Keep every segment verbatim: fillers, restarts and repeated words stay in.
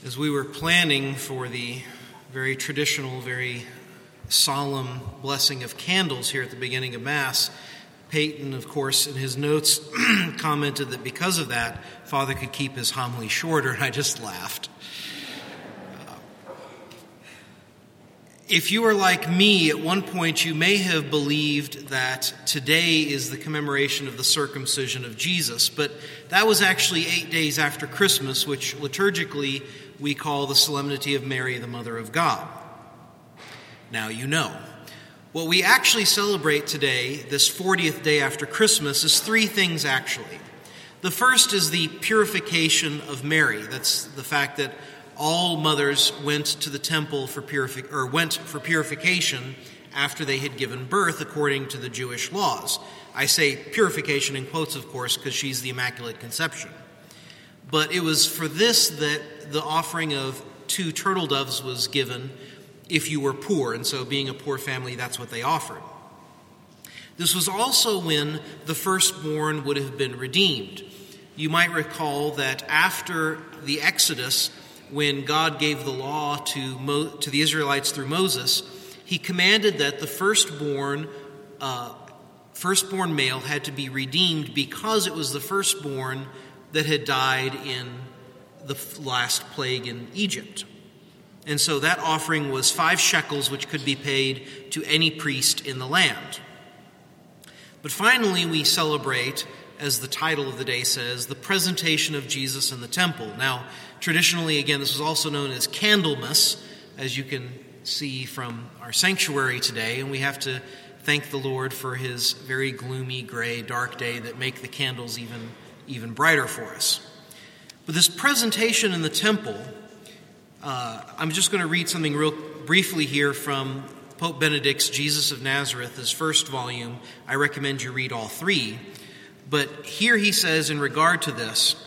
As we were planning for the very traditional, very solemn blessing of candles here at the beginning of Mass, Peyton, of course, in his notes commented that because of that, Father could keep his homily shorter, and I just laughed. Uh, if you are like me, at one point you may have believed that today is the commemoration of the circumcision of Jesus, but that was actually eight days after Christmas, which liturgically we call the Solemnity of Mary, the Mother of God. Now you know. What we actually celebrate today, this fortieth day after Christmas, is three things actually. The first is the purification of Mary. That's the fact that all mothers went to the temple for purifi- or went for purification after they had given birth according to the Jewish laws. I say purification in quotes, of course, because she's the Immaculate Conception. But it was for this that the offering of two turtle doves was given if you were poor, and so being a poor family, that's what they offered. This was also when the firstborn would have been redeemed. You might recall that after the Exodus, when God gave the law to Mo- to the Israelites through Moses, he commanded that the firstborn uh, firstborn male had to be redeemed because it was the firstborn that had died in the last plague in Egypt. And so that offering was five shekels, which could be paid to any priest in the land. But finally, we celebrate, as the title of the day says, the presentation of Jesus in the temple. Now, traditionally, again, this was also known as Candlemas, as you can see from our sanctuary today, and we have to thank the Lord for his very gloomy, gray, dark day that make the candles even, even brighter for us. But this presentation in the temple, uh, I'm just going to read something real briefly here from Pope Benedict's Jesus of Nazareth, his first volume. I recommend you read all three. But here he says in regard to this,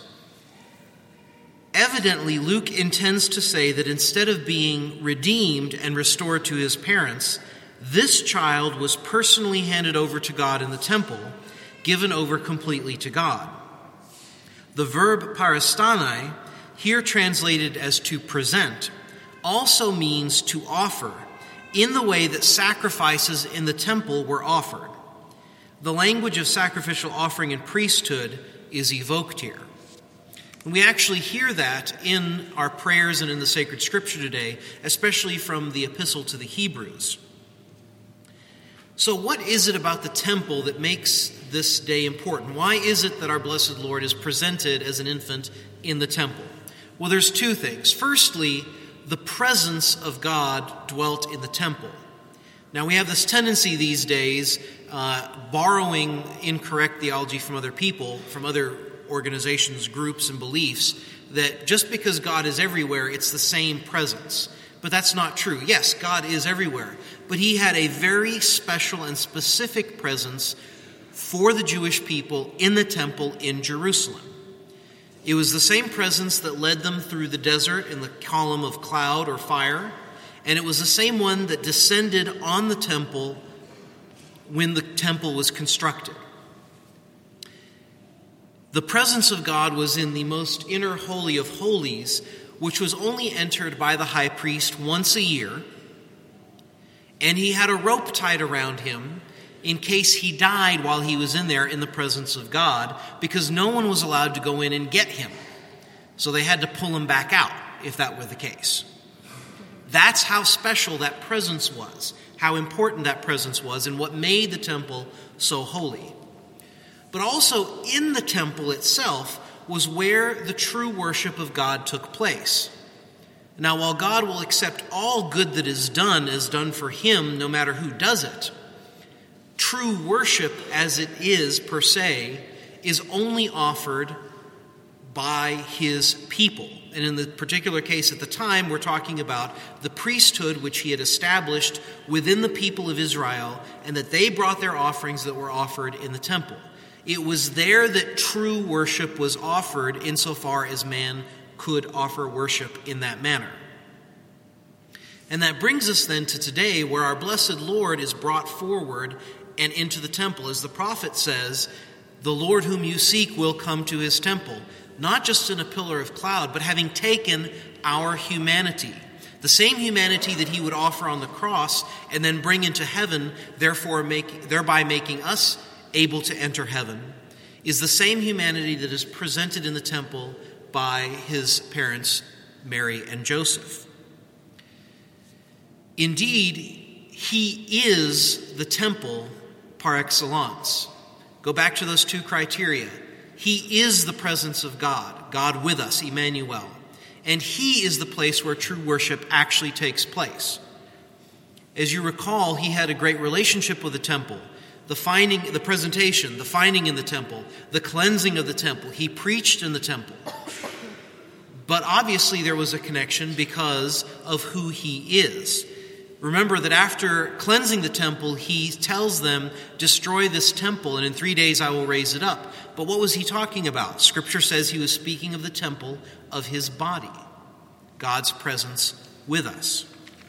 evidently Luke intends to say that instead of being redeemed and restored to his parents, this child was personally handed over to God in the temple, given over completely to God. The verb paristani, here translated as to present, also means to offer, in the way that sacrifices in the temple were offered. The language of sacrificial offering and priesthood is evoked here. And we actually hear that in our prayers and in the sacred scripture today, especially from the epistle to the Hebrews. So what is it about the temple that makes this day important? Why is it that our blessed Lord is presented as an infant in the temple? Well, there's two things. Firstly, the presence of God dwelt in the temple. Now, we have this tendency these days, uh, borrowing incorrect theology from other people, from other organizations, groups, and beliefs, that just because God is everywhere, it's the same presence. But that's not true. Yes, God is everywhere, but he had a very special and specific presence for the Jewish people in the temple in Jerusalem. It was the same presence that led them through the desert in the column of cloud or fire, and it was the same one that descended on the temple when the temple was constructed. The presence of God was in the most inner holy of holies, which was only entered by the high priest once a year, and he had a rope tied around him in case he died while he was in there in the presence of God, because no one was allowed to go in and get him. So they had to pull him back out, if that were the case. That's how special that presence was, how important that presence was, and what made the temple so holy. But also in the temple itself was where the true worship of God took place. Now, while God will accept all good that is done as done for him, no matter who does it, true worship as it is per se is only offered by his people. And in the particular case at the time, we're talking about the priesthood which he had established within the people of Israel, and that they brought their offerings that were offered in the temple. It was there that true worship was offered insofar as man could offer worship in that manner. And that brings us then to today, where our blessed Lord is brought forward and into the temple. As the prophet says, the Lord whom you seek will come to his temple. not just in a pillar of cloud, but having taken our humanity. The same humanity that he would offer on the cross and then bring into heaven, therefore make, thereby making us able to enter heaven, is the same humanity that is presented in the temple by his parents, Mary and Joseph. Indeed, he is the temple par excellence. Go back to those two criteria. He is the presence of God, God with us, Emmanuel. And he is the place where true worship actually takes place. As you recall, he had a great relationship with the temple. The finding, the presentation, the finding in the temple, the cleansing of the temple. He preached in the temple. But obviously there was a connection because of who he is. Remember that after cleansing the temple, he tells them, destroy this temple, and in three days I will raise it up. But what was he talking about? Scripture says he was speaking of the temple of his body, God's presence with us.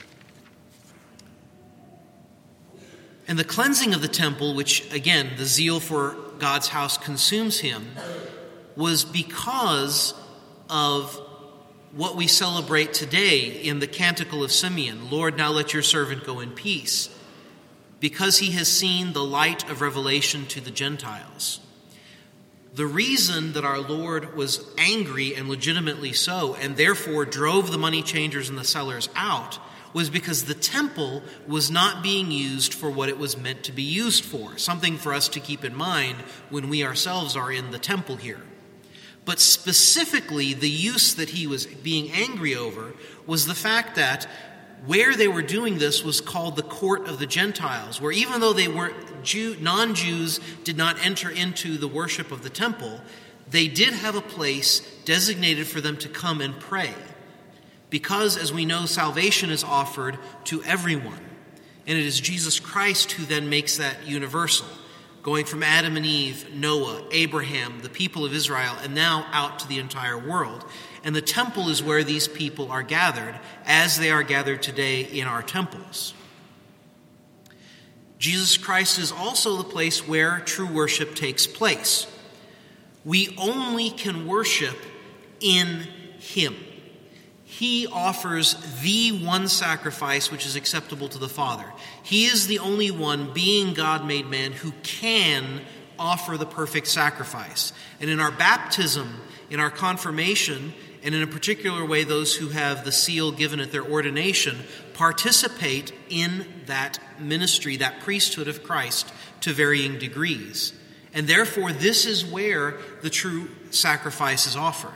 And the cleansing of the temple, which, again, the zeal for God's house consumes him, was because of what we celebrate today in the Canticle of Simeon, Lord, now let your servant go in peace, because he has seen the light of revelation to the Gentiles. The reason that our Lord was angry, and legitimately so, and therefore drove the money changers and the sellers out, was because the temple was not being used for what it was meant to be used for, something for us to keep in mind when we ourselves are in the temple here. But specifically, the use that he was being angry over was the fact that where they were doing this was called the court of the Gentiles, where even though they weren't Jew, non-Jews did not enter into the worship of the temple, they did have a place designated for them to come and pray. Because, as we know, salvation is offered to everyone. And it is Jesus Christ who then makes that universal, going from Adam and Eve, Noah, Abraham, the people of Israel, and now out to the entire world. And the temple is where these people are gathered, as they are gathered today in our temples. Jesus Christ is also the place where true worship takes place. We only can worship in him. He offers the one sacrifice which is acceptable to the Father. He is the only one, being God made man, who can offer the perfect sacrifice. And in our baptism, in our confirmation, and in a particular way those who have the seal given at their ordination, participate in that ministry, that priesthood of Christ, to varying degrees. And therefore, this is where the true sacrifice is offered.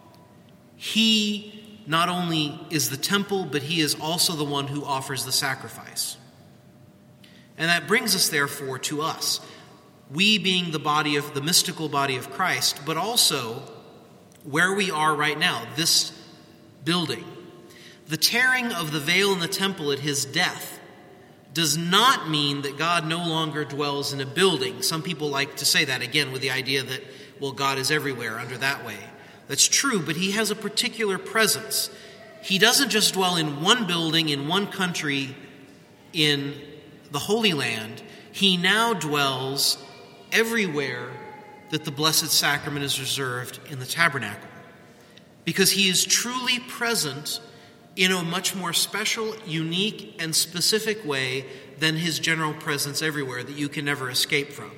He not only is the temple, but he is also the one who offers the sacrifice. And that brings us, therefore, to us. We being the body of the mystical body of Christ, but also where we are right now, this building. The tearing of the veil in the temple at his death does not mean that God no longer dwells in a building. Some people like to say that, again, with the idea that, well, God is everywhere under that way. That's true, but he has a particular presence. He doesn't just dwell in one building, in one country, in the Holy Land. He now dwells everywhere that the Blessed Sacrament is reserved in the tabernacle, because he is truly present in a much more special, unique, and specific way than his general presence everywhere that you can never escape from.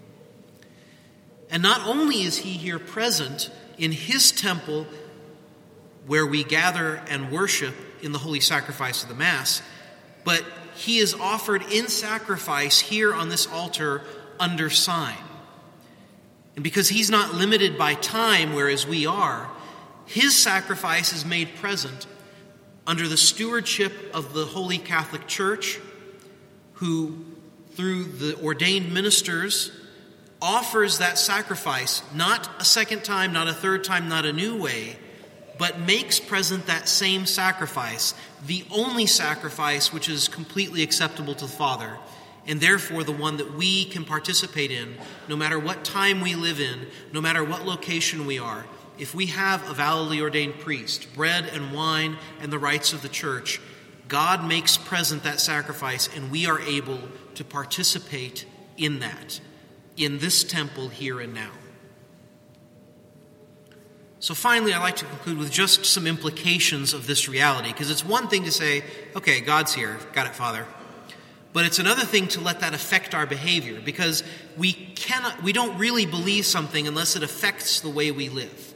And not only is he here present in his temple where we gather and worship in the holy sacrifice of the Mass, but he is offered in sacrifice here on this altar under sign. And because he's not limited by time, whereas we are, his sacrifice is made present under the stewardship of the Holy Catholic Church, who, through the ordained ministers, offers that sacrifice, not a second time, not a third time, not a new way, but makes present that same sacrifice, the only sacrifice which is completely acceptable to the Father, and therefore the one that we can participate in, no matter what time we live in, no matter what location we are. If we have a validly ordained priest, bread and wine and the rites of the church, God makes present that sacrifice, and we are able to participate in that, in this temple here and now. So finally, I'd like to conclude with just some implications of this reality, because it's one thing to say, okay, God's here, got it, Father. But it's another thing to let that affect our behavior, because we cannot, we don't really believe something unless it affects the way we live.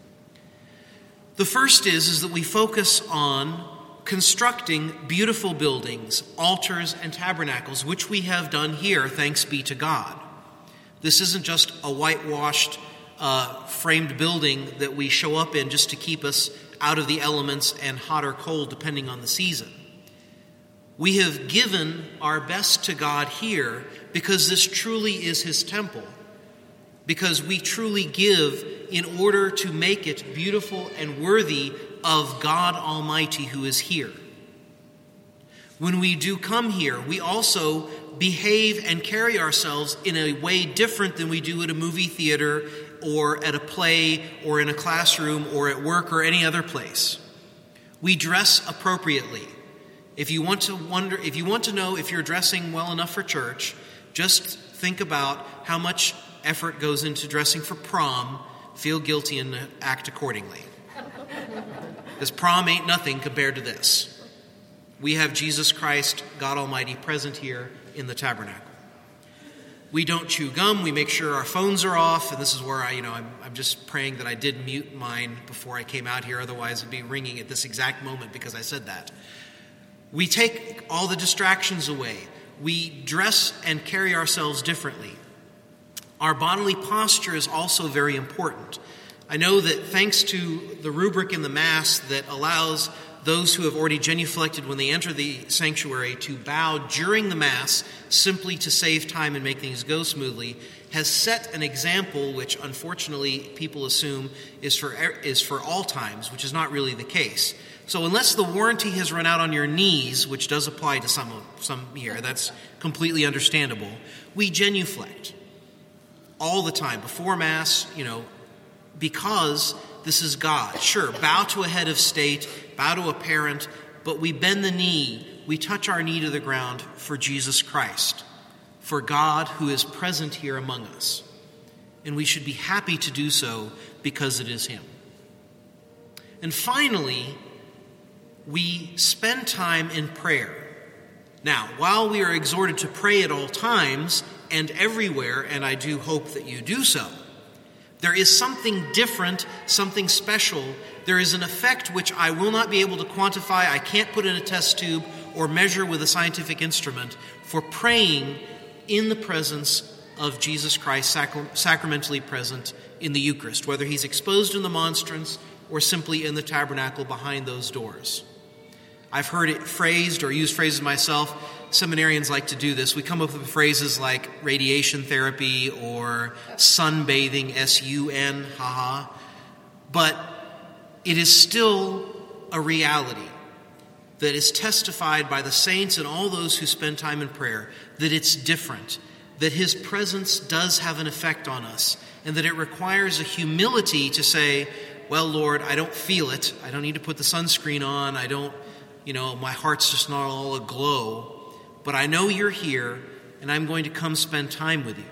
The first is, is that we focus on constructing beautiful buildings, altars, and tabernacles, which we have done here, thanks be to God. This isn't just a whitewashed, uh, framed building that we show up in just to keep us out of the elements and hot or cold, depending on the season. We have given our best to God here because this truly is his temple, because we truly give in order to make it beautiful and worthy of God Almighty who is here. When we do come here, we also behave and carry ourselves in a way different than we do at a movie theater or at a play or in a classroom or at work or any other place. We dress appropriately. If you want to wonder, if you want to know if you're dressing well enough for church, just think about how much effort goes into dressing for prom, feel guilty, and act accordingly. Because prom ain't nothing compared to this. We have Jesus Christ, God Almighty, present here in the tabernacle. We don't chew gum. We make sure our phones are off. And this is where I, you know, I'm, I'm just praying that I did mute mine before I came out here. Otherwise, it'd be ringing at this exact moment because I said that. We take all the distractions away. We dress and carry ourselves differently. Our bodily posture is also very important. I know that thanks to the rubric in the Mass that allows those who have already genuflected when they enter the sanctuary to bow during the Mass simply to save time and make things go smoothly, has set an example which unfortunately people assume is for is for all times, which is not really the case. So unless the warranty has run out on your knees, which does apply to some some here, that's completely understandable, we genuflect all the time before Mass, you know, because this is God. Sure, bow to a head of state, bow to a parent, but we bend the knee, we touch our knee to the ground for Jesus Christ, for God who is present here among us. And we should be happy to do so because it is him. And finally, we spend time in prayer. Now, while we are exhorted to pray at all times and everywhere, and I do hope that you do so, there is something different, something special. There is an effect which I will not be able to quantify. I can't put in a test tube or measure with a scientific instrument for praying in the presence of Jesus Christ, sacra- sacramentally present in the Eucharist, whether he's exposed in the monstrance or simply in the tabernacle behind those doors. I've heard it phrased or used phrases myself. Seminarians like to do this. We come up with phrases like radiation therapy or sunbathing, S U N, haha. But it is still a reality that is testified by the saints and all those who spend time in prayer, that it's different, that his presence does have an effect on us, and that it requires a humility to say, well, Lord, I don't feel it. I don't need to put the sunscreen on. I don't, you know, my heart's just not all aglow. But I know you're here, and I'm going to come spend time with you.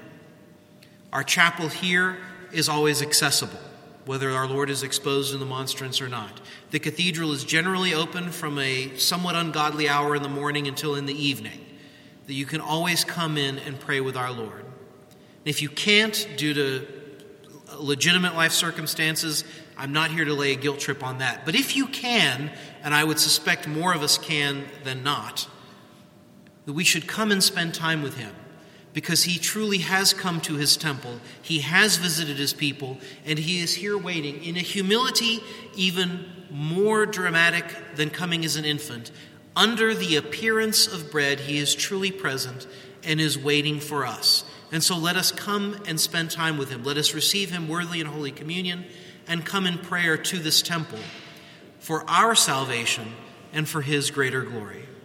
Our chapel here is always accessible, whether our Lord is exposed in the monstrance or not. The cathedral is generally open from a somewhat ungodly hour in the morning until in the evening, that you can always come in and pray with our Lord. And if you can't, due to legitimate life circumstances, I'm not here to lay a guilt trip on that. But if you can, and I would suspect more of us can than not, that we should come and spend time with him, because he truly has come to his temple, he has visited his people, and he is here waiting in a humility even more dramatic than coming as an infant. Under the appearance of bread, he is truly present and is waiting for us. And so let us come and spend time with him. Let us receive him worthily in Holy Communion and come in prayer to this temple for our salvation and for his greater glory.